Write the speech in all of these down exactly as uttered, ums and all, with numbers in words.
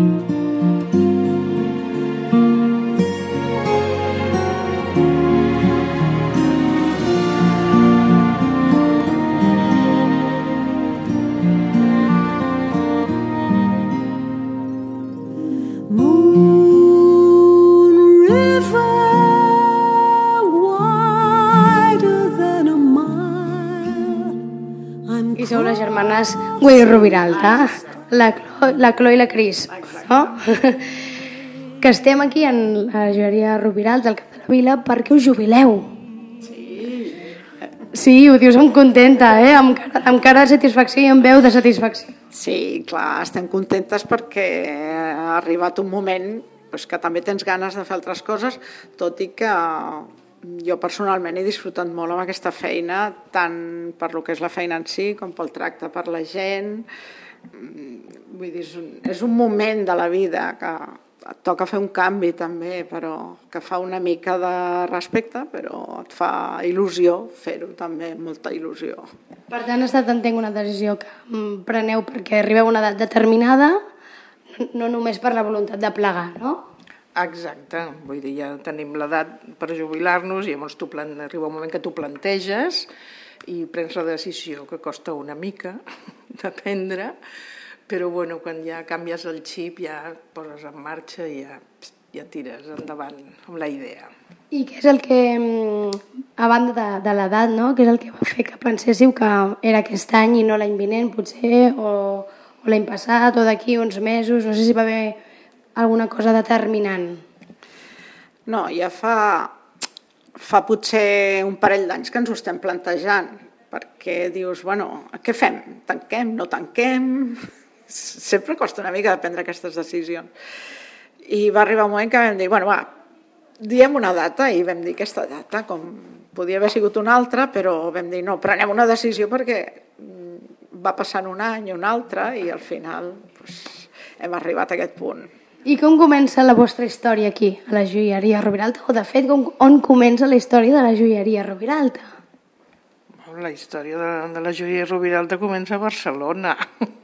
I sou les germanes Güell i Roviralta, la Clo, la Clo i la Cris, no? Que estem aquí en la joieria Roviralta, al cap de la vila, perquè us jubileu. Sí. Sí, ho dius amb contenta, eh? Amb cara, amb cara de satisfacció i amb veu de satisfacció. Sí, clar, estem contentes perquè ha arribat un moment pues, que també tens ganes de fer altres coses, tot i que jo personalment he disfrutat molt amb aquesta feina, tant per lo que és la feina en si com pel tracte per la gent. Vull dir, és un, és un moment de la vida que et toca fer un canvi també, però que fa una mica de respecte, però et fa il·lusió fer-ho també, molta il·lusió. Per tant, ha estat, entenc, una decisió que preneu perquè arribeu a una edat determinada, no només per la voluntat de plegar, no? Exacte, vull dir, ja tenim l'edat per jubilar-nos i llavors tu plan... arriba un moment que tu planteges i prens la decisió, que costa una mica de prendre, però bueno, quan ja canvies el xip ja et poses en marxa i ja, ja tires endavant amb la idea. I què és el que, a banda de, de l'edat, no? Què és el que va fer que penséssiu que era aquest any i no l'any vinent, potser, o, o l'any passat, o d'aquí uns mesos, no sé si va haver alguna cosa determinant? No, ja fa, fa potser un parell d'anys que ens ho estem plantejant, perquè dius, bueno, què fem? Tanquem, no tanquem? Sempre costa una mica de prendre aquestes decisions. I va arribar un moment que vam dir, bueno, va, diem una data, i vam dir aquesta data, com podia haver sigut una altra, però vam dir, no, prenem una decisió perquè va passant un any, un altre, i al final pues, hem arribat a aquest punt. I com comença la vostra història aquí, a la joieria Roviralta? O, de fet, com, on comença la història de la joieria Roviralta? La història de, de la joieria Roviralta comença a Barcelona.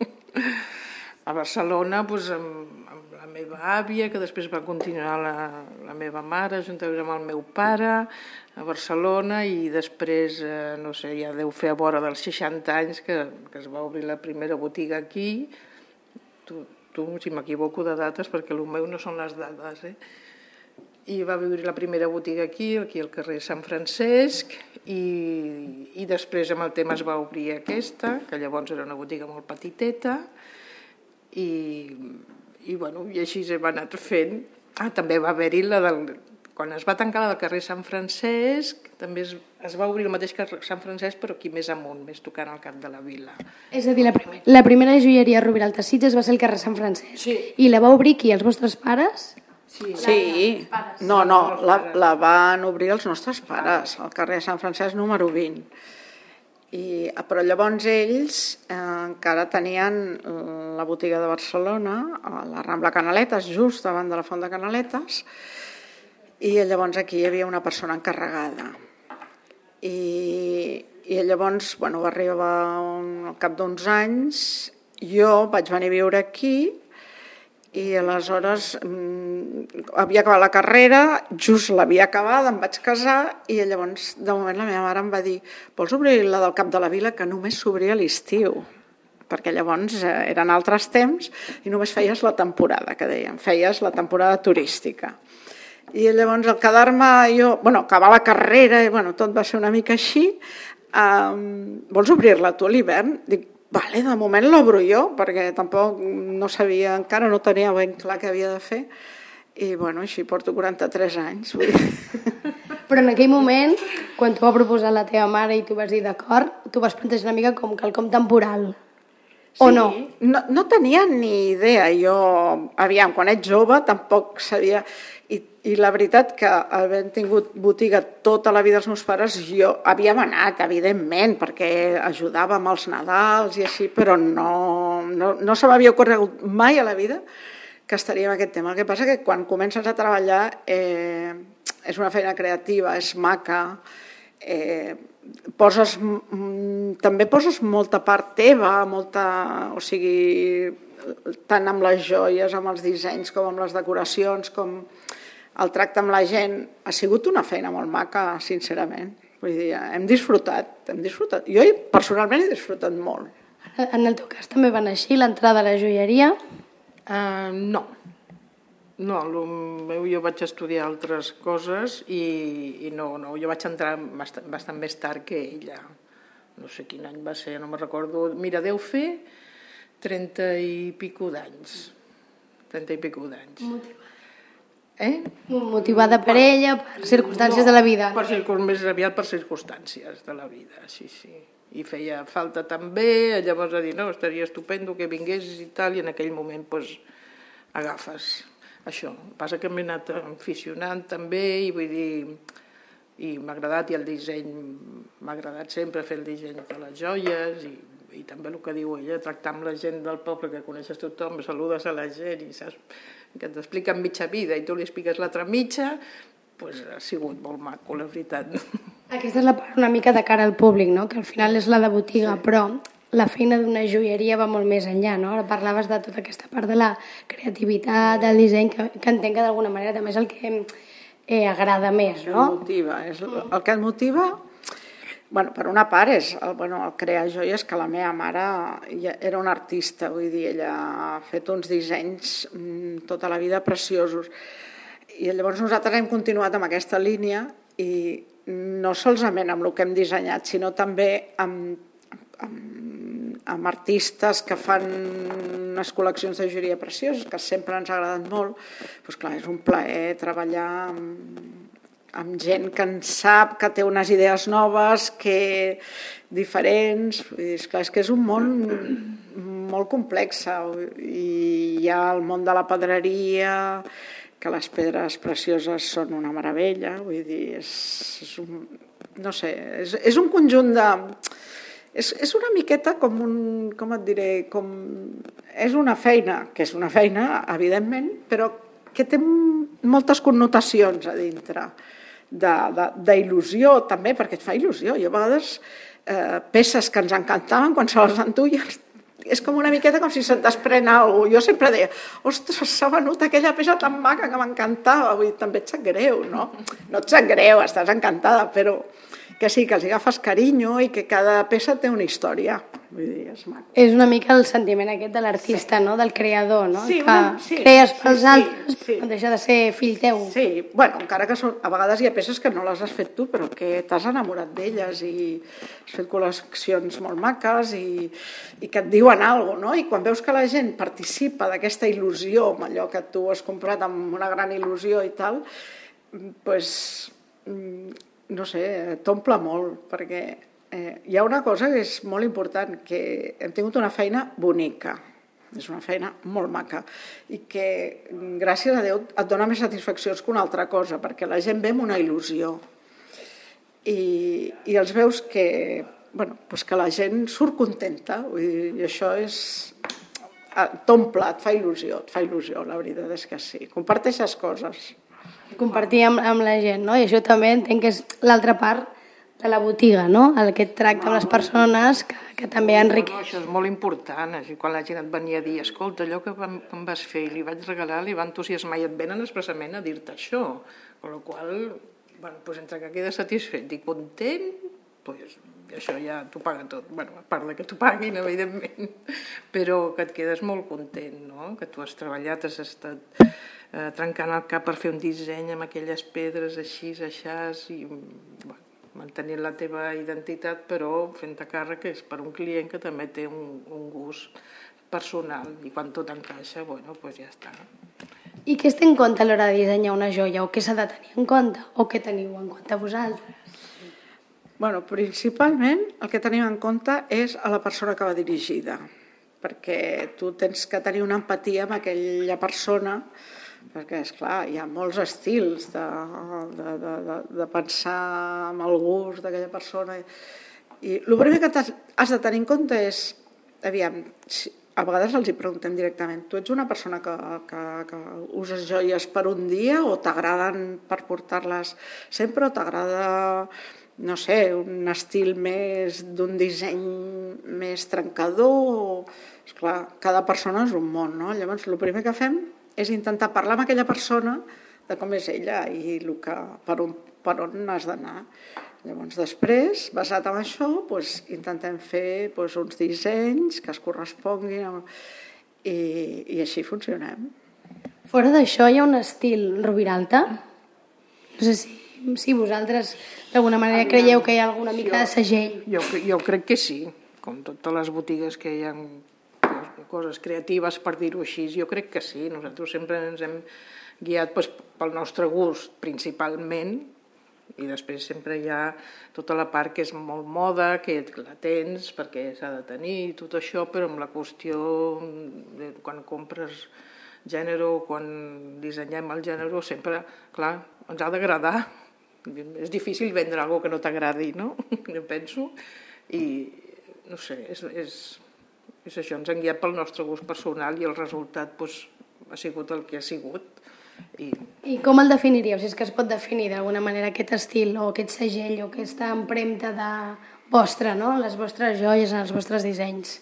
A Barcelona, doncs, amb, amb la meva àvia, que després va continuar la, la meva mare, juntament amb el meu pare, a Barcelona, i després, eh, no sé, ja deu fer a vora dels seixanta anys que, que es va obrir la primera botiga aquí. Tu, tu si m'equivoco de dates, perquè el meu no són les dades, eh? I va obrir la primera botiga aquí, aquí al carrer Sant Francesc, i, i després amb el temps es va obrir aquesta, que llavors era una botiga molt petiteta, i, i, bueno, i així hem anat fent. Ah, també va haver-hi la del... Quan es va tancar la del carrer Sant Francesc, també es, es va obrir el mateix carrer Sant Francesc, però aquí més amunt, més tocant al cap de la vila. És a dir, la, primer, la primera joieria Roviralta Sitges va ser el carrer Sant Francesc. Sí. I la va obrir qui, els vostres pares? Sí, sí. No, no, la, la van obrir els nostres pares, al carrer Sant Francesc número vint. I, però llavors ells eh, encara tenien la botiga de Barcelona, a la Rambla Canaletes, just davant de la Font de Canaletes, i llavors aquí hi havia una persona encarregada. I, i llavors, bueno, va arribar un, al cap d'uns anys, jo vaig venir a viure aquí, i aleshores mm, havia acabat la carrera, just l'havia acabada, em vaig casar, i llavors de moment la meva mare em va dir, vols obrir la del Cap de la Vila, que només s'obria a l'estiu, perquè llavors eren altres temps i només feies la temporada, que dèiem, feies la temporada turística. I llavors al quedar-me jo, bueno, acabar la carrera, i bueno, tot va ser una mica així, um, vols obrir-la tu a l'hivern? Dic, vale, de moment l'obro jo, perquè tampoc no sabia, encara no tenia ben clar què havia de fer, i bueno, així porto quaranta-tres anys. Vull dir. Però en aquell moment, quan t'ho va proposar la teva mare i tu vas dir d'acord, tu vas plantejar una mica com quelcom temporal, o sí, no? no? No tenia ni idea, jo, aviam, quan ets jove tampoc sabia, i, i la veritat que havent tingut botiga tota la vida dels meus pares, jo havíem anat, evidentment, perquè ajudàvem als Nadals i així, però no, no, no se m'havia ocorregut mai a la vida que estaria en aquest tema. El que passa que quan comences a treballar eh, és una feina creativa, és maca, eh, poses, també poses molta part teva, molta, o sigui, tant amb les joies, amb els dissenys, com amb les decoracions, com el tracte amb la gent. Ha sigut una feina molt maca, sincerament. Vull dir, hem disfrutat, hem disfrutat. Jo personalment he disfrutat molt. En el teu cas també van així, l'entrada a la joieria? Uh, no. No, el meu jo vaig estudiar altres coses i, i no, no, jo vaig entrar bastant, bastant més tard que ella. No sé quin any va ser, no me'n recordo. Mira, deu fer trenta i pico d'anys. Trenta i pico d'anys. Motivada. Eh? Motivada per ella, per circumstàncies no, de la vida. Per circun... més aviat per circumstàncies de la vida, sí, sí. I feia falta també, llavors a dir, no, estaria estupendo que vinguessis i tal, i en aquell moment, doncs, agafes això. El que passa que m'he anat aficionant també, i vull dir, i m'ha agradat, i el disseny, m'ha agradat sempre fer el disseny de les joies, i, i també el que diu ella, tractar amb la gent del poble, que coneixes tothom, saludes a la gent, i saps que t'expliquen mitja vida, i tu li expliques l'altra mitja, doncs ha sigut molt maco, la veritat. Aquesta és la part una mica de cara al públic, no? Que al final és la de botiga, sí. Però la feina d'una joieria va molt més enllà, no? Ara parlaves de tota aquesta part de la creativitat, del disseny, que, que entenc que d'alguna manera també és el que eh, agrada més, no? El motiva, és el que et motiva, bueno, per una part és el, bueno, el crear joies, que la meva mare ja era una artista, vull dir, ella ha fet uns dissenys tota la vida preciosos, i llavors nosaltres hem continuat amb aquesta línia, i no solament amb el que hem dissenyat, sinó també amb, amb, amb artistes que fan unes col·leccions de joieria precioses, que sempre ens ha agradat molt. Doncs clar, és un plaer treballar amb, amb gent que en sap, que té unes idees noves, que diferents. És clar, és que és un món molt complex, i hi ha el món de la pedreria, que les pedres precioses són una meravella, vull dir, és, és un, no sé, és, és un conjunt de... És, és una miqueta com un, com et diré, com... És una feina, que és una feina, evidentment, però que té moltes connotacions a dintre, d'il·lusió també, perquè et fa il·lusió. I a vegades eh, peces que ens encantaven, quan se les enduien, és com una miqueta com si se't desprèn alguna cosa. Jo sempre deia, ostres, s'ha venut aquella peça tan maca que m'encantava. Vull dir, també et sap greu, no? No et sap greu, estàs encantada, però que sí, que els agafes carinyo i que cada peça té una història. Vull dir, és maco. És una mica el sentiment aquest de l'artista, sí. No? Del creador, no? Sí, que una, sí, crees pels sí, altres, sí, però no deixa de ser fill teu. Sí, bueno, encara que són, a vegades hi ha peces que no les has fet tu, però que t'has enamorat d'elles i has fet col·leccions molt maques i, i que et diuen alguna cosa, no? I quan veus que la gent participa d'aquesta il·lusió, amb allò que tu has comprat amb una gran il·lusió i tal, doncs, no sé, t'omple molt, perquè eh, hi ha una cosa que és molt important, que hem tingut una feina bonica, és una feina molt maca, i que, gràcies a Déu, et dona més satisfaccions que una altra cosa, perquè la gent ve amb una il·lusió, i, i els veus que, bueno, doncs que la gent surt contenta, vull dir, i això és... t'omple, et fa il·lusió, et fa il·lusió, la veritat és que sí, comparteixes coses. Compartir amb, amb la gent, no? I això també entenc que és l'altra part de la botiga, no? El que et tracta amb les persones, que, que també enriqueix. No, això és molt important, així, quan la gent et venia a dir, escolta, allò que em, em vas fer i li vaig regalar, li va entusiasmar, i et venen expressament a dir-te això, amb la qual cosa, bueno, doncs entre que quedes satisfet i content, doncs això ja t'ho paga tot, bueno, a part de que t'ho paguin, evidentment, però que et quedes molt content, no? Que tu has treballat, has estat eh, trencant el cap per fer un disseny amb aquelles pedres així, aixàs, i bueno, mantenint la teva identitat, però fent-te càrrec que és per un client que també té un, un gust personal, i quan tot encaixa, bueno, doncs ja està. I què es té en compte a l'hora de dissenyar una joia, o què s'ha de tenir en compte, o què teniu en compte vosaltres? Bueno, principalment el que tenim en compte és a la persona que va dirigida, perquè tu tens que tenir una empatia amb aquella persona, perquè, esclar, hi ha molts estils de, de, de, de, de pensar amb el gust d'aquella persona. I el primer que has de tenir en compte és, aviam, a vegades els hi preguntem directament, tu ets una persona que, que, que uses joies per un dia o t'agraden per portar-les sempre, o t'agrada no sé, un estil més d'un disseny més trencador. Esclar, cada persona és un món, no? Llavors, el primer que fem és intentar parlar amb aquella persona de com és ella i el que, per, on, per on has d'anar. Llavors, després, basat en això, doncs, intentem fer doncs, uns dissenys que es corresponguin i, i així funcionem. Fora d'això, hi ha un estil Rubiralta? No sé si, si vosaltres d'alguna manera creieu que hi ha alguna mica de segell. Jo, jo crec que sí, com totes les botigues que hi ha coses creatives, per dir-ho així, jo crec que sí. Nosaltres sempre ens hem guiat doncs, pel nostre gust, principalment, i després sempre hi ha tota la part que és molt moda, que la tens perquè s'ha de tenir, tot això, però amb la qüestió de quan compres gènere o quan dissenyem el gènere, sempre, clar, ens ha d'agradar. És difícil vendre alguna cosa que no t'agradi, no? Jo penso. I, no sé, és, és, és això, ens hem guiat pel nostre gust personal i el resultat doncs, ha sigut el que ha sigut. I... I com el definiríeu? Si és que es pot definir d'alguna manera aquest estil o aquest segell o aquesta empremta de vostra, no? Les vostres joies, els vostres dissenys.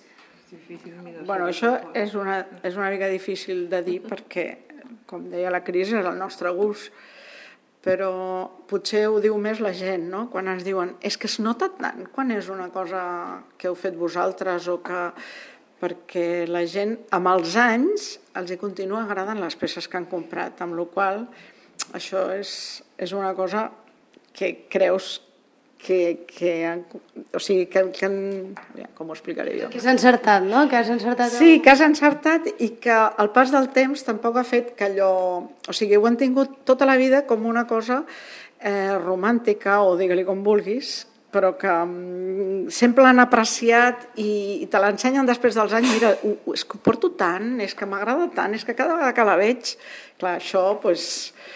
Bueno, això és una, és una mica difícil de dir perquè, com deia la Cris, és el nostre gust, però potser ho diu més la gent, no? Quan ens diuen, és que es nota tant quan és una cosa que heu fet vosaltres o que... perquè la gent, amb els anys, els hi continua agradant les peces que han comprat, amb la qual cosa això és, és una cosa que creus que, que, o sigui, que, que com ho explicaré jo? Que s'ha encertat, no? Que has encertat... Sí, que has encertat i que el pas del temps tampoc ha fet que allò... O sigui, ho han tingut tota la vida com una cosa eh, romàntica, o digue-li com vulguis, però que um, sempre l'han apreciat i, i te l'ensenyen després dels anys. Mira, uh, és que ho porto tant, és que m'agrada tant, és que cada vegada que la veig... Clar, això, doncs,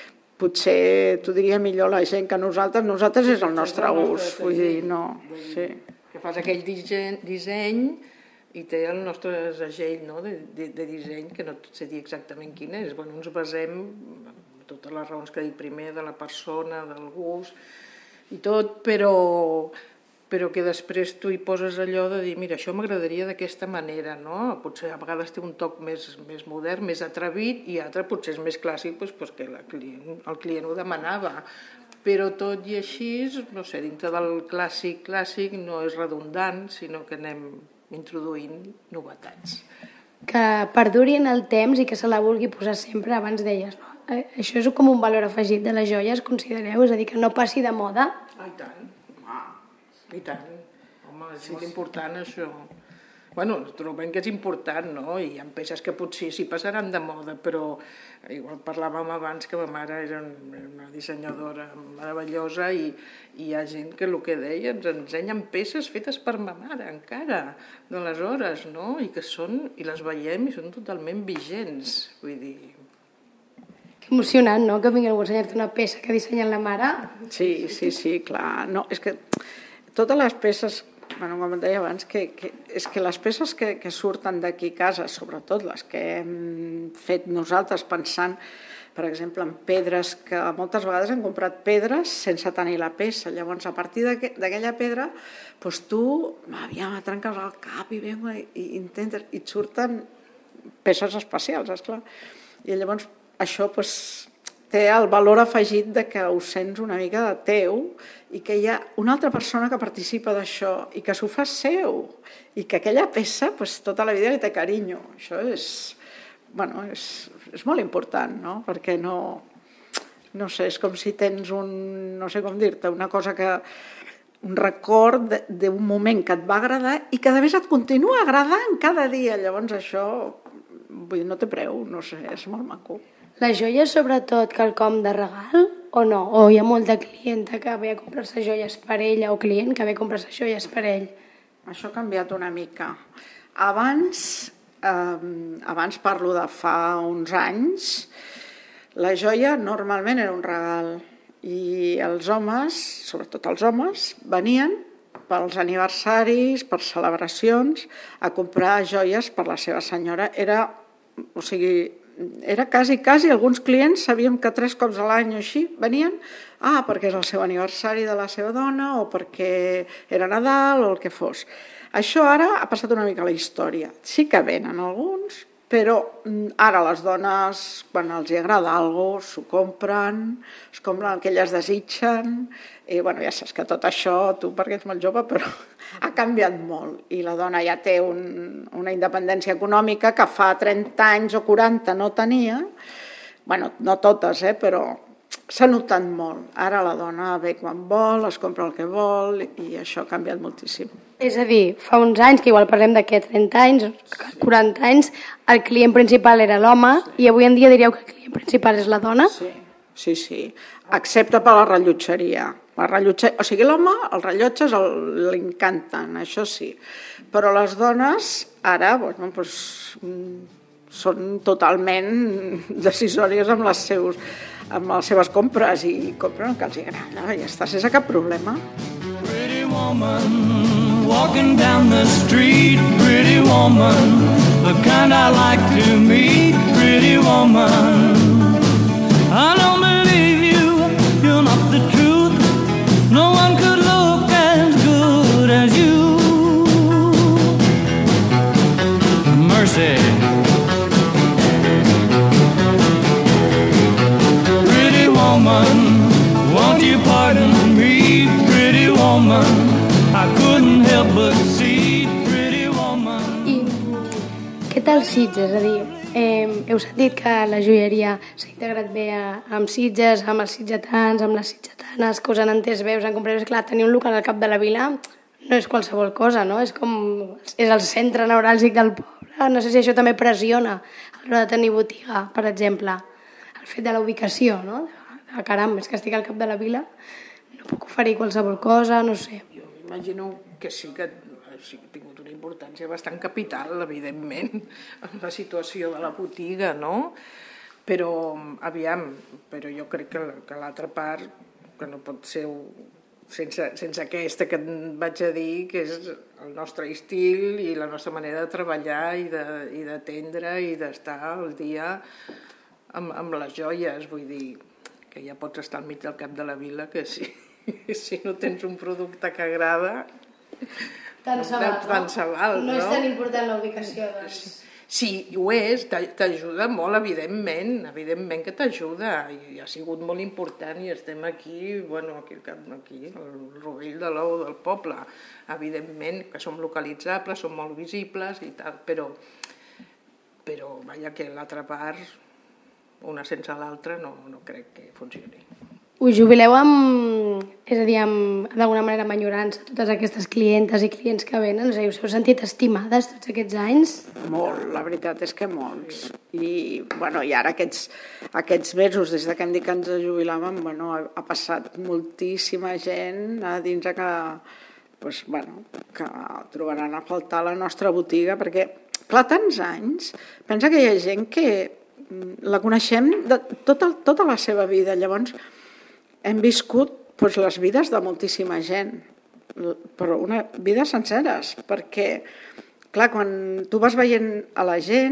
potser t'ho diria millor la gent que nosaltres. Nosaltres és el nostre gust, vull dir, no... Sí. Que fas aquell disseny, disseny i té el nostre segell, no? de, de, de disseny, que no sé dir exactament quin és. Bueno, ens basem, totes les raons que he dit primer, de la persona, del gust i tot, però, però que després tu hi poses allò de dir, mira, això m'agradaria d'aquesta manera, no? Potser a vegades té un toc més, més modern, més atrevit, i altre potser és més clàssic, doncs, doncs que la client, el client ho demanava. Però tot i així, no sé, dintre del clàssic clàssic no és redundant, sinó que anem introduint novetats. Que perduri en el temps i que se la vulgui posar sempre, abans deies, no? Això és com un valor afegit de les joies, considereu? És a dir, que no passi de moda? Ah, i tant. Ah, i tant. Home, és molt important, això. Bueno, trobem que és important, no? I hi ha peces que potser sí passaran de moda, però igual parlàvem abans que ma mare era una dissenyadora meravellosa i, i hi ha gent que el que deia ens ensenyen peces fetes per ma mare encara, d'aleshores, no? I que són, i les veiem i són totalment vigents, vull dir... Que emocionant, no?, que vingui algú a ensenyar-te una peça que ha dissenyat la mare. Sí, sí, sí, clar. No, és que totes les peces, bueno, com et deia abans, que, que, és que les peces que, que surten d'aquí a casa, sobretot les que hem fet nosaltres pensant, per exemple, en pedres, que moltes vegades hem comprat pedres sense tenir la peça. Llavors, a partir d'aquella pedra, doncs tu, aviam, trenques el cap i, venga, i intentes, i et surten peces especials, esclar. I llavors, això doncs, té el valor afegit de que ho sents una mica de teu i que hi ha una altra persona que participa d'això i que s'ho fa seu i que aquella peça doncs, tota la vida li té carinyo. Això és, bueno, és, és molt important, no? Perquè no, no sé, és com si tens un, no sé com dir-te, una cosa que, un record d'un moment que et va agradar i que a més et continua agradant cada dia. Llavors això, vull dir, no té preu, no sé, és molt maco. La joia és sobretot quelcom de regal o no? O hi ha molta clienta que ve a comprar-se joies per ella o client que ve a comprar-se joies per ell? Això ha canviat una mica. Abans, eh, abans parlo de fa uns anys, la joia normalment era un regal i els homes, sobretot els homes, venien pels aniversaris, per celebracions, a comprar joies per la seva senyora. Era, o sigui, era quasi, quasi, alguns clients sabíem que tres cops a l'any o així venien, ah, perquè és el seu aniversari de la seva dona o perquè era Nadal o el que fos. Això ara ha passat una mica a la història. Sí que venen alguns, però ara les dones, quan els agrada alguna cosa, s'ho compren, es compren el que elles desitgen, i bueno, ja saps que tot això, tu perquè ets molt jove, però ha canviat molt, i la dona ja té un, una independència econòmica que fa trenta anys o quaranta no tenia, bueno, no totes, eh, però s'ha notat molt. Ara la dona ve quan vol, es compra el que vol, i això ha canviat moltíssim. És a dir, fa uns anys, que igual parlem d'aquí trenta anys, quaranta anys, el client principal era l'home i avui en dia diríeu que el client principal és la dona? Sí, sí, sí. Excepte per la rellotgeria. La rellotge... O sigui, l'home, els rellotges li encanten, això sí. Però les dones ara bueno, doncs, són totalment decisòries amb les, seus, amb les seves compres i compren el que els agrada. Ja està, sense cap problema. Pretty woman, walking down the street, pretty woman, the kind I like to meet, pretty woman. I don't believe you, you're not the truth, no one could look as good as you. Mercy. Pretty woman, won't you pardon me, pretty woman, I couldn't help but see, pretty woman. I què tal Sitges? És a dir, eh, heu sentit que la joieria s'ha integrat bé a, amb Sitges, amb els sitgetans, amb les sitgetanes, que us han entès bé, us han comprat. Clar, tenir un local al cap de la vila no és qualsevol cosa, no? És com, és el centre neuràlgic del poble. No sé si això també pressiona a l'hora de tenir botiga, per exemple. El fet de la ubicació, no? Ah, caram, és que estic al cap de la vila, no puc oferir qualsevol cosa, no sé. Jo m'imagino que sí que, sí que ha tingut una importància bastant capital, evidentment, en la situació de la botiga, no? Però, aviam, però jo crec que, que l'altra part, que no pot ser sense, sense aquesta que et vaig a dir, que és el nostre estil i la nostra manera de treballar i d'atendre i d'estar al dia amb, amb les joies, vull dir, que ja pots estar al mig del cap de la vila, que si, si no tens un producte que agrada, tant se val, tant se val, no? No és tan important la ubicació, doncs. Sí, ho és, t'ajuda molt, evidentment, evidentment que t'ajuda, i ha sigut molt important, i estem aquí, bueno, aquí, aquí al rovell de l'ou del poble, evidentment que som localitzables, som molt visibles i tal, però, però vaja, que l'altra part, una sense l'altra, no, no crec que funcioni. Us jubileu amb, és a dir, amb, d'alguna manera amb enyorança, totes aquestes clientes i clients que venen? Us heu sentit estimades tots aquests anys? Molt, la veritat és que molts. I, bueno, i ara aquests, aquests mesos, des que hem dit que ens jubilàvem, bueno, ha, ha passat moltíssima gent a dins que, pues, bueno, que trobaran a faltar la nostra botiga, perquè, clar, tants anys, pensa que hi ha gent que la coneixem de tota, tota la seva vida, llavors hem viscut doncs, les vides de moltíssima gent, però una vida senceres, perquè, clar, quan tu vas veient a la gent,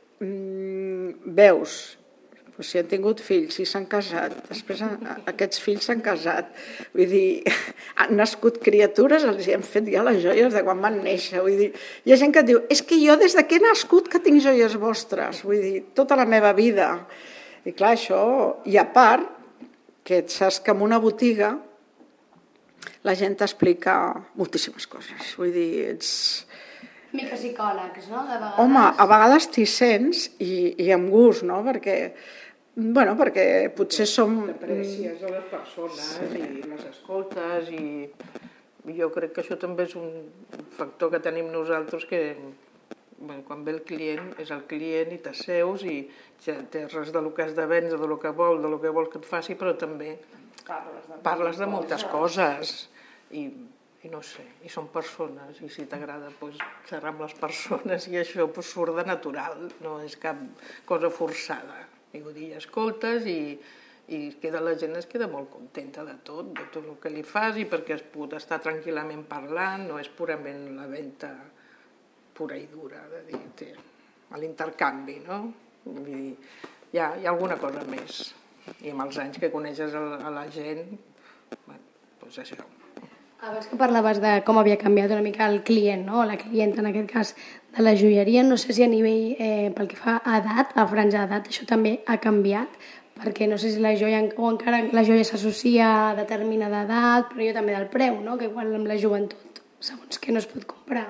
veus doncs, si han tingut fills, si s'han casat, després aquests fills s'han casat, vull dir, han nascut criatures, els hem fet ja les joies de quan van néixer, vull dir, hi ha gent que et diu, és que jo des de que he nascut que tinc joies vostres, vull dir, tota la meva vida, i clar, això, i a part, que saps que en una botiga la gent t'explica moltíssimes coses. Vull dir, ets... Mica psicòlegs, no? De vegades... Home, a vegades t'hi sents i, i amb gust, no? Perquè, bueno, perquè potser som... T'aprecies a les persones sí. I les escoltes i jo crec que això també és un factor que tenim nosaltres que... Bueno, quan ve el client, és el client i t'asseus i ja té res del que has de vendre, del que vol, del que vol que et faci, però també parles de, parles de moltes coses i, i no sé, i són persones i si t'agrada pues, xerrar amb les persones i això pues, surt de natural, no és cap cosa forçada. I vull dir, escoltes i, i queda, la gent es queda molt contenta de tot, de tot el que li fas i perquè es pot estar tranquil·lament parlant, no és purament la venda pura i dura, de dir, a l'intercanvi, no? Vull dir, hi ha, hi ha alguna cosa més. I amb els anys que coneixes a, a la gent, bueno, doncs això. Abans que parlaves de com havia canviat una mica el client, no? La clienta, en aquest cas, de la joieria, no sé si a nivell, eh, pel que fa a edat, a franja d'edat, això també ha canviat, perquè no sé si la joia, o encara la joia s'associa a determinada edat, però jo també del preu, no? Que igual amb la joventut, segons què no es pot comprar.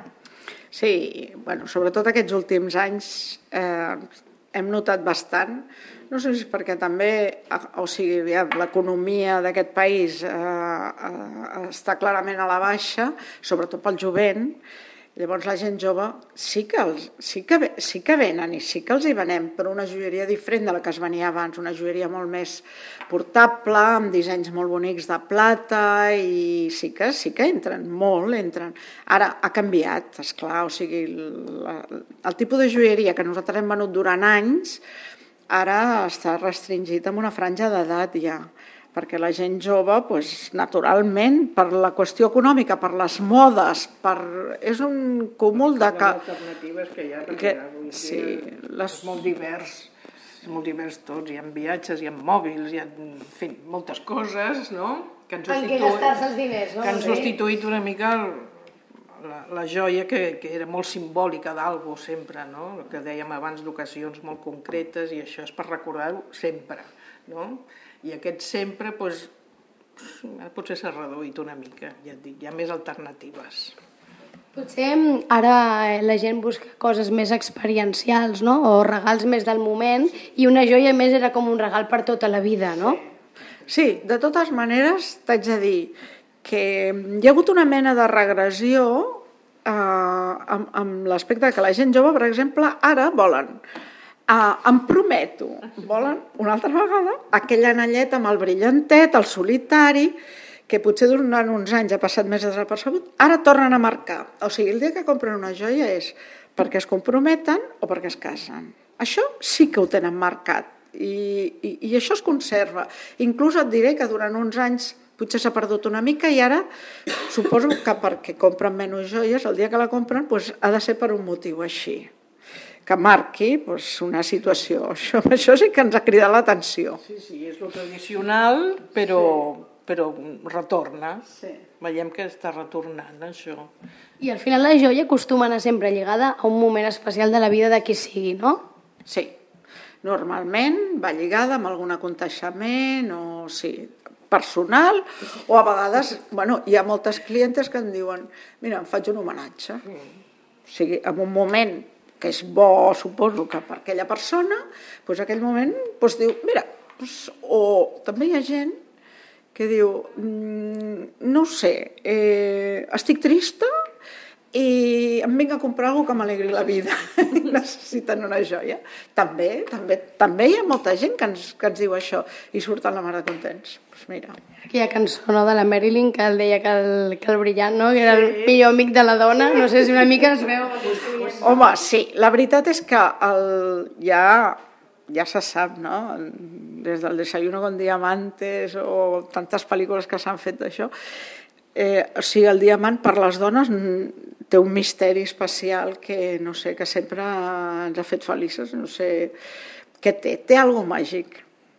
Sí, bueno, sobretot aquests últims anys eh, hem notat bastant, no sé si és perquè també, o sigui, l'economia d'aquest país eh, eh, està clarament a la baixa, sobretot pel jovent. Llavors la gent jove sí que, els, sí, que, sí que venen i sí que els hi venem, però una joieria diferent de la que es venia abans, una joieria molt més portable, amb dissenys molt bonics de plata, i sí que, sí que entren, molt entren. Ara ha canviat, esclar, o sigui, la, el tipus de joieria que nosaltres hem venut durant anys ara està restringit amb una franja d'edat ja, perquè la gent jove, doncs, naturalment, per la qüestió econòmica, per les modes, per... és un cúmul de... Les alternatives que hi ha, perquè que... sí, les... és molt divers, és molt divers tots, hi ha viatges, hi ha mòbils, hi ha, en fi, moltes coses, no? Que han substituït, en què gastar-se els diners, no? Que han substituït una mica el, la, la joia que, que era molt simbòlica d'algú sempre, no? El que dèiem abans d'ocasions molt concretes, i això és per recordar-ho sempre, no? I aquest sempre, doncs, potser s'ha reduït una mica, ja et dic, hi ha més alternatives. Potser ara la gent busca coses més experiencials, no? O regals més del moment, i una joia més era com un regal per tota la vida, no? Sí, de totes maneres t'haig de dir que hi ha hagut una mena de regressió eh, amb, amb l'aspecte que la gent jove, per exemple, ara volen... Uh, em prometo, volen una altra vegada aquell anellet amb el brillantet, el solitari, que potser durant uns anys ha passat més desapercebut, ara tornen a marcar. O sigui, el dia que compren una joia és perquè es comprometen o perquè es casen. Això sí que ho tenen marcat i, i, i això es conserva. Inclús et diré que durant uns anys potser s'ha perdut una mica i ara suposo que perquè compren menys joies, el dia que la compren doncs, ha de ser per un motiu així, que marqui doncs, una situació. Això, això sí que ens ha cridat l'atenció. Sí, sí, és lo tradicional, però, sí. però retorna. Sí. Veiem que està retornant, això. I al final la joia acostuma a anar sempre lligada a un moment especial de la vida de qui sigui, no? Sí. Normalment va lligada amb algun aconteixement o sí, personal, o a vegades, bueno, hi ha moltes clientes que em diuen mira, em faig un homenatge. O sigui, en un moment que és bo, suposo, que per aquella persona, doncs aquell moment doncs diu, mira, doncs, o també hi ha gent que diu, mmm, no ho sé, eh, estic trista i em vinc a comprar alguna cosa que m'alegri la vida, necessiten una joia. També, també, també hi ha molta gent que ens, que ens diu això i surten la mare contents. Pues mira. Aquella cançó, no, de la Marilyn que el deia que el, que el brillant, no, que era el millor amic de la dona, no sé si una mica es veu. Home, sí, la veritat és que el, ja, ja se sap, no? Des del Desayuno con Diamantes o tantes pel·lícules que s'han fet d'això, eh, o sigui, el diamant per les dones té un misteri especial que, no sé, que sempre ens ha fet felices, no sé què té, té alguna cosa màgic.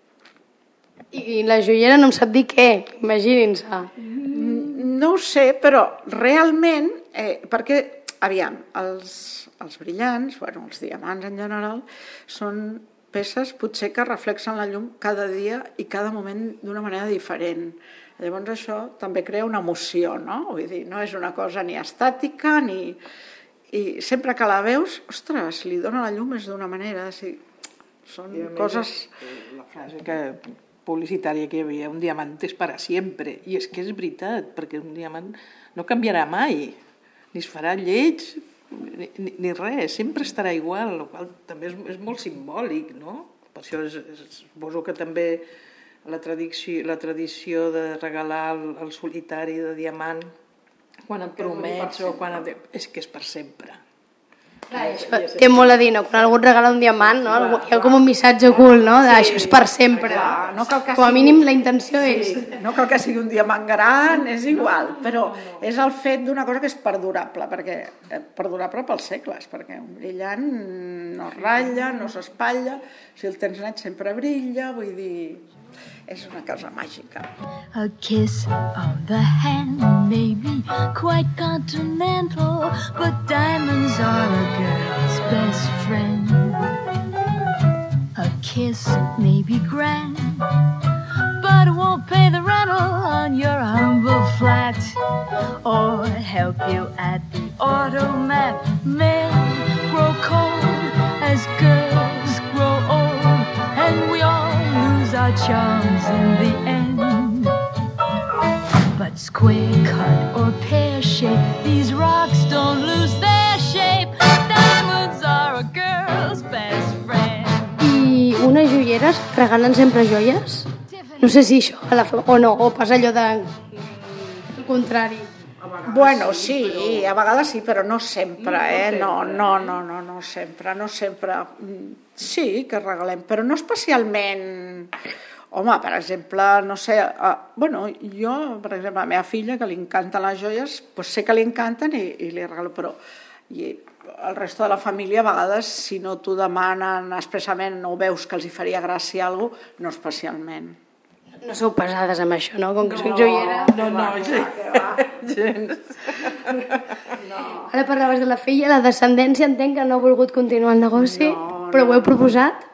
I la joiera no em sap dir què, imaginin-se. No ho sé, però realment, eh, perquè, aviam, els, els brillants, bueno, els diamants en general, són peces potser que reflexen la llum cada dia i cada moment d'una manera diferent. Llavors això també crea una emoció, no? Vull dir, no és una cosa ni estàtica, ni... I sempre que la veus, ostres, li dona la llum és d'una manera, sí. Són coses... La frase que... publicitària que hi havia, un diamant és per a sempre, i és que és veritat, perquè un diamant no canviarà mai, ni es farà lleig, ni, ni res, sempre estarà igual, el qual també és, és molt simbòlic, no? Per això és, és, suposo que també la tradició, la tradició de regalar el, el solitari de diamant quan et promets o quan et... és que és per sempre. Clar, això té molt a dir, no? Quan algú et regala un diamant, no? Algú, hi ha com un missatge ocult, no? D'això és per sempre. Clar, no cal que Com a sigui- mínim la intenció és... Sí, no cal que sigui un diamant gran, és igual, però és el fet d'una cosa que és perdurable, perquè eh, perdurable pels segles, perquè un brillant no es ratlla, no s'espatlla, si el tens net sempre brilla, vull dir, és una cosa màgica. A kiss on the hand may be quite continental, but diamonds are a girl's best friend. A kiss may be grand, but it won't pay the rental on your humble flat, or help you at the automat. Men grow cold as girls grow old, and we all lose our charms in the end. But square cut or pear shape, these rocks don't lose their shape. Diamonds are a girl's best friend. I unes joieres regalen sempre joies? No sé si això, a la, o no, o passa allò de... el contrari. Bueno, sí, a vegades sí, però no sempre, eh? No, no, no, no, no sempre, no sempre. Mm, Sí, que regalem, però no especialment... Home, per exemple, no sé... Uh, bueno, jo, per exemple, a la meva filla, que li encanten les joies, doncs sé que li encanten i, i li regalo, però i el resto de la família, a vegades, si no t'ho demanen expressament o veus que els hi faria gràcia alguna cosa, no especialment. No sou pesades amb això, no? Com que soc joiera... No, no, sí. Gens. Ara parlaves de la filla, la descendència, entenc que no ha volgut continuar el negoci, No, però ho heu proposat?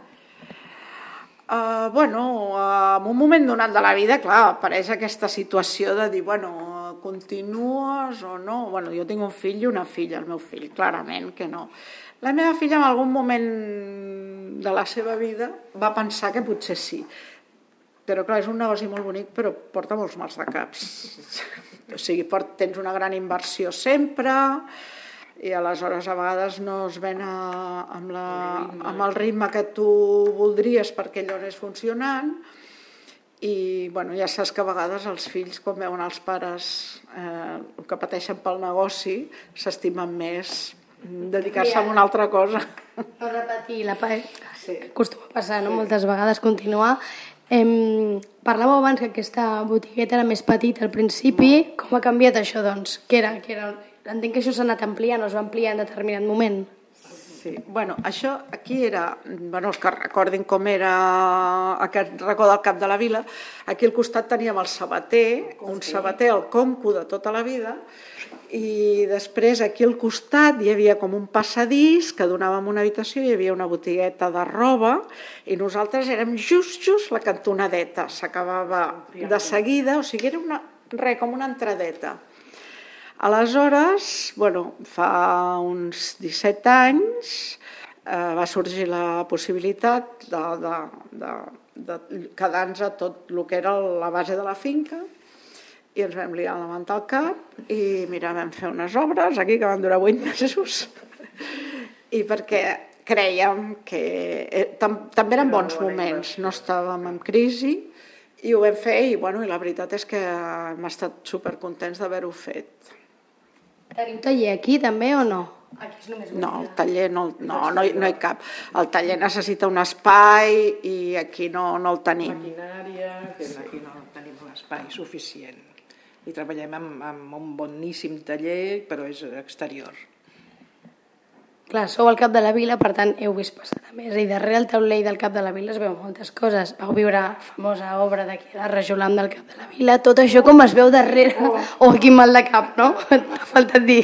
Uh, bueno, uh, en un moment donat de la vida, clar, apareix aquesta situació de dir, bueno, continues o no? Bueno, jo tinc un fill i una filla, el meu fill, clarament que no. La meva filla en algun moment de la seva vida va pensar que potser sí. Però clar, és un negoci molt bonic, però porta molts mals de caps. O sigui, port, tens una gran inversió sempre i aleshores a vegades no es ven a, amb, la, amb el ritme que tu voldries perquè allò anés funcionant i bueno, ja saps que a vegades els fills quan veuen els pares eh, el que pateixen pel negoci s'estimen més dedicar-se a una altra cosa. No repetir la pa... Sí. Acostuma a passar, no? Moltes vegades continuar. Em, parlàveu abans que aquesta botigueta era més petita al principi. Com ha canviat això, doncs? Què era? Què era? Entenc que això s'ha anat ampliant o es va ampliar en determinat moment. Sí, bueno, això aquí era, bueno, els que recordin com era aquest racó del Cap de la Vila, aquí al costat teníem el sabater, un sabater, el conco de tota la vida, i després aquí al costat hi havia com un passadís que donava en una habitació, hi havia una botigueta de roba i nosaltres érem just, just la cantonadeta, s'acabava de seguida, o sigui, era una, res, com una entradeta. Aleshores, bueno, fa uns disset anys eh, va sorgir la possibilitat de, de, de, de quedar-nos a tot el que era la base de la finca i ens vam liar la manta al cap i mira, vam fer unes obres aquí que van durar vuit mesos i perquè crèiem que eh, tam, també eren bons moments, no estàvem en crisi i ho vam fer i, bueno, i la veritat és que hem estat supercontents d'haver-ho fet. Teniu taller aquí també o no? Aquí és només No, el taller no, no, no, hi, no hi cap. El taller necessita un espai i aquí no, no el tenim. Maquinària, que aquí no tenim l'espai suficient. I treballem amb, amb un boníssim taller, però és exterior. Clar, sou al Cap de la Vila, per tant, heu vist passar a més. I darrere el taulell del Cap de la Vila es veu moltes coses. Vau viure la famosa obra d'aquí, la Rajolam del Cap de la Vila. Tot això com es veu darrere... Oh, quin mal de cap, no? T'ha faltat dir.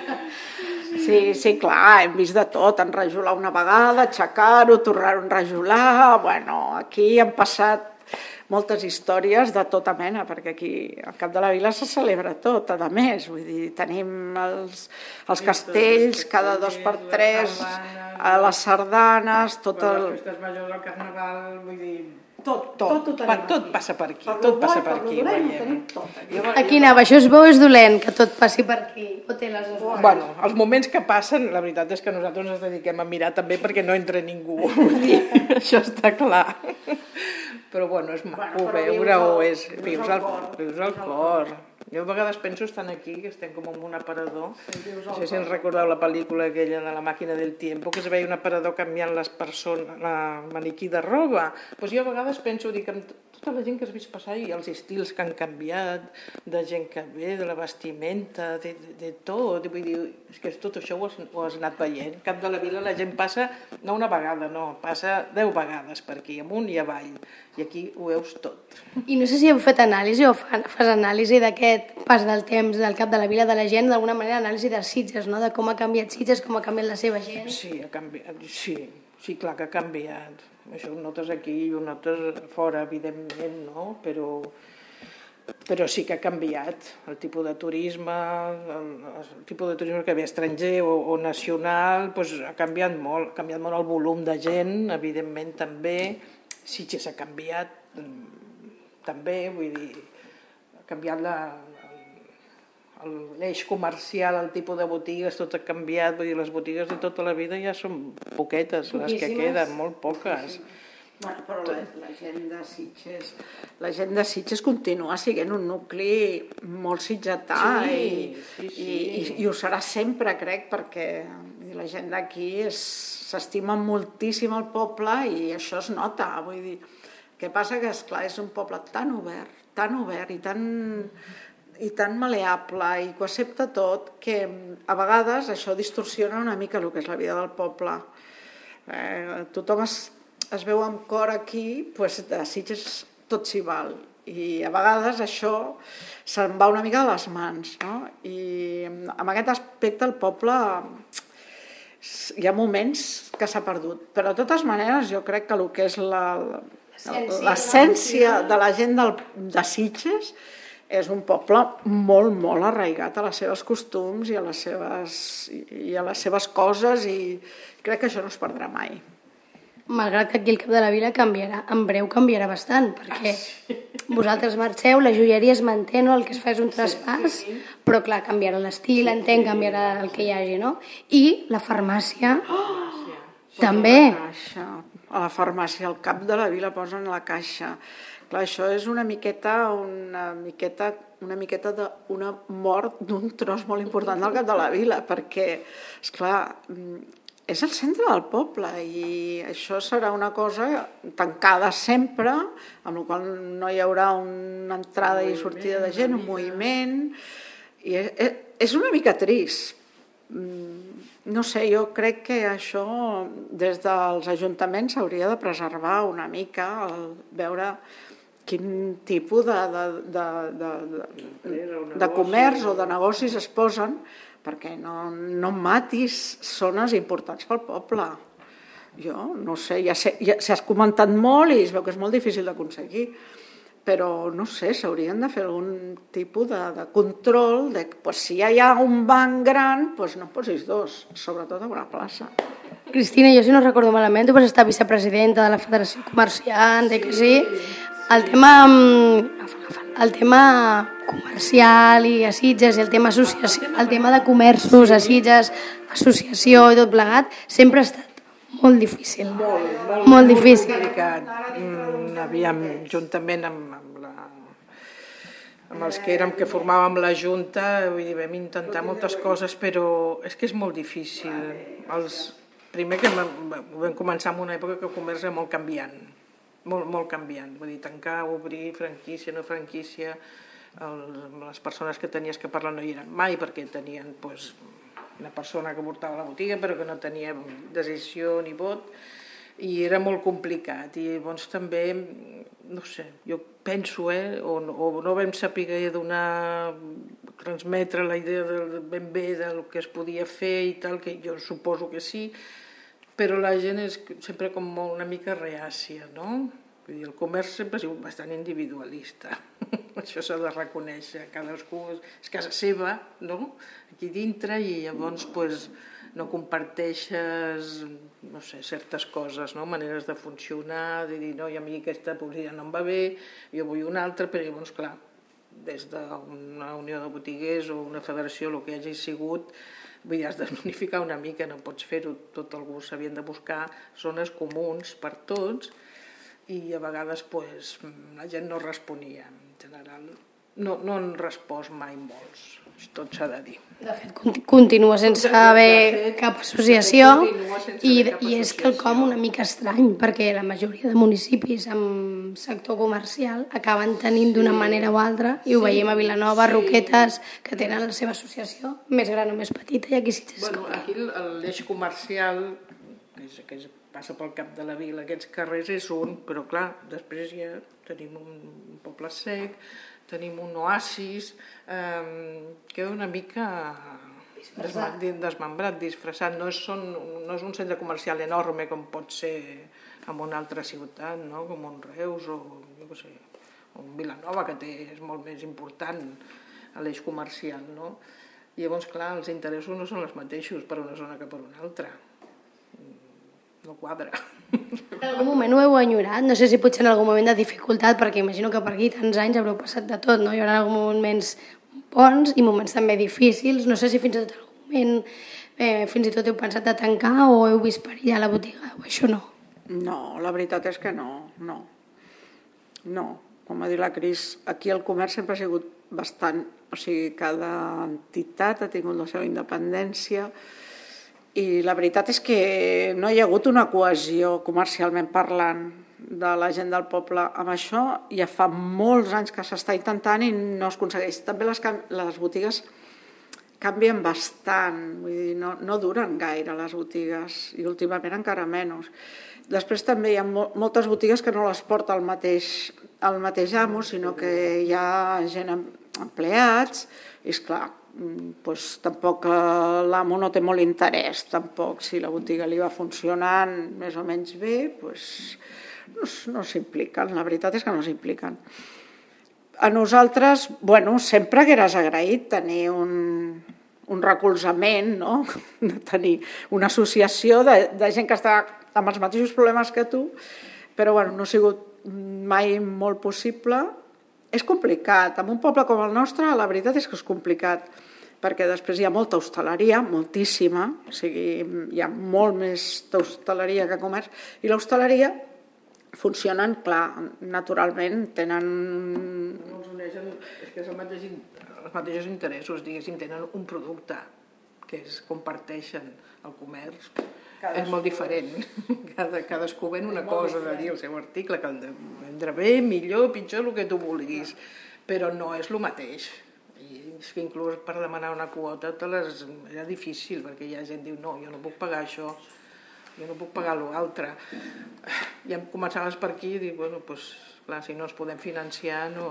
Sí, sí, clar, hem vist de tot, enrajolar una vegada, aixecar-ho, tornar-ho a enrajolar... Bueno, aquí han passat moltes històries de tota mena, perquè aquí al Cap de la Vila se celebra tot, a més, vull dir, tenim els, els castells cada dos per tres, a les sardanes, tot el... Les festes majors, el carnaval, vull dir... Tot, Tot, tot, tot, tot, tot passa per aquí, tot passa per aquí, veiem. Aquí anava, això és bo o és dolent, que tot passi per aquí? O té les dues coses? Bueno, els moments que passen, la veritat és que nosaltres ens dediquem a mirar també perquè no entra ningú, vull dir, això està clar. Però bueno, és maco veure-ho, és, vius el, vius el cor. Jo a vegades penso estant aquí, que estem com en un aparador. No sé si ens recordeu la pel·lícula aquella de La màquina del tiempo, que es veia un aparador canviant les persones, la maniquí de roba. Doncs jo a vegades penso, dic, amb tota la gent que has vist passar i els estils que han canviat, de gent que ve, de la vestimenta, de, de, de tot. Vull dir, és que tot això ho has, ho has anat veient. Cap de la Vila la gent passa, no una vegada, no, passa deu vegades per aquí, amunt i avall. I aquí ho veus tot. I no sé si heu fet anàlisi o fas anàlisi d'aquest pas del temps del Cap de la Vila de la gent, d'alguna manera anàlisi de Sitges, no? De com ha canviat Sitges, com ha canviat la seva gent. Sí, ha canviat, sí, sí, clar que ha canviat. Això ho notes aquí i ho notes fora, evidentment, no? Però, però sí que ha canviat el tipus de turisme, el, el tipus de turisme que ve estranger o, o nacional, doncs ha canviat molt, ha canviat molt el volum de gent, evidentment també. Sitges ha canviat també, vull dir, ha canviat l'eix comercial, el tipus de botigues, tot ha canviat, vull dir, les botigues de tota la vida ja són poquetes, les que queden, molt poques. Bueno, però la, la gent de Sitges, la gent de Sitges continua sent un nucli molt sitgetà sí, i, sí, sí. I, i, i ho serà sempre, crec, perquè la gent d'aquí s'estima moltíssim el poble i això es nota, vull dir, què passa que, esclar, és un poble tan obert, tan obert i tan, i tan maleable i que ho accepta tot, que a vegades això distorsiona una mica el que és la vida del poble. Eh, tothom es, es veu amb cor aquí, doncs de Sitges tot s'hi val. I a vegades això se'n va una mica de les mans, no? I en aquest aspecte el poble hi ha moments que s'ha perdut, però de totes maneres jo crec que el que és l'essència de la gent del, de Sitges és un poble molt, molt arraigat a les seves costums i a les seves, i a les seves coses i crec que això no es perdrà mai. Malgrat que aquí el Cap de la Vila canviarà, en breu canviarà bastant, perquè vosaltres marxeu, la joieria es manté, no? El que es fa és un traspàs, però clar, canviarà l'estil, entenc, canviarà el que hi hagi, no? I la farmàcia oh, també. A la farmàcia, al Cap de la Vila posen la caixa. Clar, això és una miqueta, una miqueta, una miqueta d'una mort d'un tros molt important del Cap de la Vila, perquè, esclar, és el centre del poble i això serà una cosa tancada sempre, amb la qual no hi haurà una entrada i sortida de gent, un moviment, i és una mica trist. No sé, jo crec que això des dels ajuntaments s'hauria de preservar una mica, el veure quin tipus de, de, de, de, de comerç o de negocis es posen, perquè no, no matis zones importants pel poble. Jo no sé, ja sé, ja s'ha comentat molt i es veu que és molt difícil d'aconseguir, però no sé, s'haurien de fer algun tipus de, de control de que pues, si ja hi ha un banc gran, pues no posis dos, sobretot a una plaça. Cristina, jo si no recordo malament, tu vas estar vicepresidenta de la Federació Comerciant, de que sí. El tema, el tema comercial i a Sitges i el tema associació, el tema de comerços a Sitges, associació i tot plegat, sempre ha estat molt difícil. Molt, molt, molt difícil. Mm, havíem, juntament amb, amb, la, amb els que érem que formàvem la Junta, vull dir, vam intentar moltes coses, però és que és molt difícil. Els, primer que vam començar en una època que el comerç era molt canviant. Molt, molt canviant, vull dir, tancar, obrir, franquícia, no franquícia, el, les persones que tenies que parlar no hi eren mai perquè tenien pues, una persona que portava la botiga però que no tenia decisió ni vot i era molt complicat i llavors també, no sé, jo penso, eh, o, o no vam saber donar, transmetre la idea de, ben bé del que es podia fer i tal, que jo suposo que sí, però la gent és sempre com molt una mica reàcia, no? Vull dir, el comerç sempre ha sigut bastant individualista, això s'ha de reconèixer, cadascú és casa seva, no? Aquí dintre i llavors pues, no comparteixes, no sé, certes coses, no? Maneres de funcionar, de dir, no, i a mi aquesta publicitat no em va bé, jo vull una altra, però llavors, clar, des d'una unió de botiguers o una federació, el que hagi sigut, vull dir, has d'unificar una mica, no pots fer-ho tot el gust, s'havien de buscar zones comuns per tots i a vegades pues, la gent no responia. En general no, no han respost mai molts, tot s'ha de dir. De fet, conti- continua sense haver cap associació i, i és quelcom una mica estrany, perquè la majoria de municipis amb sector comercial acaben tenint d'una manera o altra, i ho veiem a Vilanova, Roquetes, que tenen la seva associació, més gran o més petita, i aquí sí que Bueno, aquí el- l'eix comercial, que, és, que és, passa pel cap de la vila, aquests carrers és un, però clar, després ja tenim un, un poble sec, tenim un oasis, eh, queda una mica desma- desmembrat, disfressat. No és, són, no és un centre comercial enorme com pot ser en una altra ciutat, no? Com un Reus o, jo què sé, o un Vilanova, que té, és molt més important a l'eix comercial, no? I llavors, clar, els interessos no són els mateixos per una zona que per una altra. No quadra. En algun moment ho heu enyorat? No sé si potser en algun moment de dificultat, perquè imagino que per aquí tants anys haureu passat de tot, no? Hi haurà algun moments bons i moments també difícils. No sé si fins i tot en algun moment eh, fins i tot heu pensat de tancar o heu vist perillar la botiga, o això no? No, la veritat és que no, no. No, com ha dit la Cris, aquí el comerç sempre ha sigut bastant... O sigui, cada entitat ha tingut la seva independència i la veritat és que no hi ha hagut una cohesió comercialment parlant de la gent del poble amb això. Ja fa molts anys que s'està intentant i no es aconsegueix. També les, les botigues canvien bastant, vull dir, no, no duren gaire les botigues i últimament encara menys. Després també hi ha mo moltes botigues que no les porta el mateix, el mateix amo, sinó que hi ha gent empleats i esclar, doncs, tampoc l'amo no té molt interès, tampoc si la botiga li va funcionant més o menys bé, doncs no, no s'impliquen, la veritat és que no s'impliquen. A nosaltres, bueno, sempre hagués agraït tenir un, un recolzament, no? De tenir una associació de, de gent que està amb els mateixos problemes que tu, però bueno, no ha sigut mai molt possible. És complicat, en un poble com el nostre la veritat és que és complicat, perquè després hi ha molta hostaleria, moltíssima, o sigui, hi ha molt més d'hostaleria que comerç, i l'hostaleria funcionen, clar, naturalment, tenen... No els uneixen, és que és el mateix, els mateixos interessos, diguéssim, tenen un producte que es comparteixen al comerç. Cadascú és molt diferent, Cada, cadascú ven una cosa de dir el seu article, que el de vendre bé, millor, pitjor, el que tu vulguis, però no és el mateix. I és que inclús per demanar una quota les... era difícil, perquè hi ha gent que diu no, jo no puc pagar això, jo no puc pagar l'altre. I començaves per aquí i dic, bueno, doncs, clar, si no ens podem financiar no,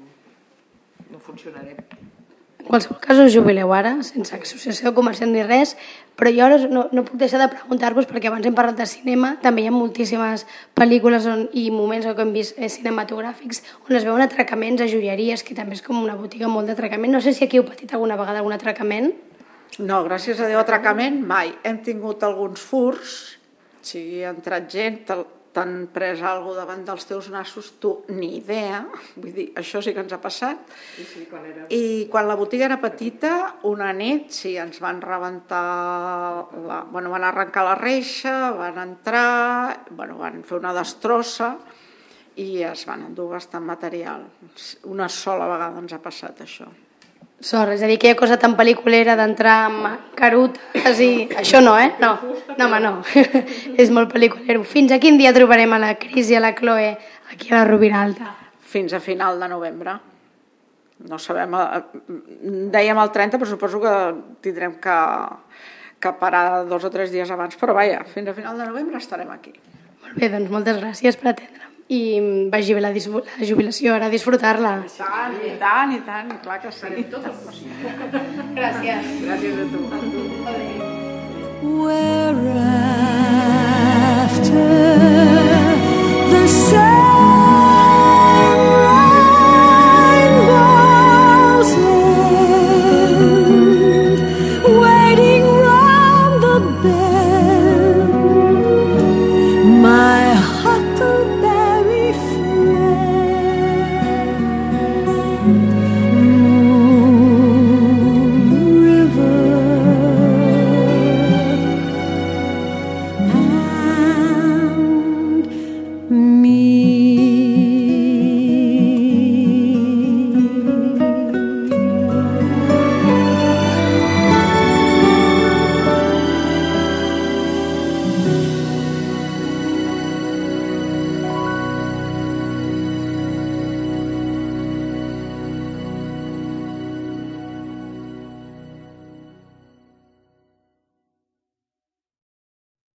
no funcionarem. En qualsevol cas us jubileu ara, sense associació comercial ni res, però jo ara no, no puc deixar de preguntar-vos, perquè abans hem parlat de cinema, també hi ha moltíssimes pel·lícules on, i moments que hem vist eh, cinematogràfics on es veuen atracaments a joieries, que també és com una botiga molt d'atracament. No sé si aquí heu patit alguna vegada algun atracament. No, gràcies a Déu, atracament mai. Hem tingut alguns furs, si ha entrat gent, t'han pres alguna cosa davant dels teus nassos, tu ni idea, vull dir, això sí que ens ha passat. I, sí, quan era... I quan la botiga era petita, una nit, sí, ens van rebentar, la... bueno, van arrencar la reixa, van entrar, bueno, van fer una destrossa i es van endur bastant material. Una sola vegada ens ha passat això. Sort, és a dir, aquella cosa tan pel·liculera d'entrar amb carutes i... Això no, eh? No, no, home, no. És molt pel·liculero. Fins a quin dia trobarem a la Cris i a la Chloe aquí a la Rubiralta? Fins a final de novembre. No sabem... Dèiem el trenta, però suposo que tindrem que, que parar dos o tres dies abans, però vaja, fins a final de novembre estarem aquí. Molt bé, doncs moltes gràcies per atendre'm. I vagi bé la, la jubilació, ara a disfrutar-la. I tant, i tant, i tant, clar que sí. Gràcies. Gràcies a tu. A tu. Whereafter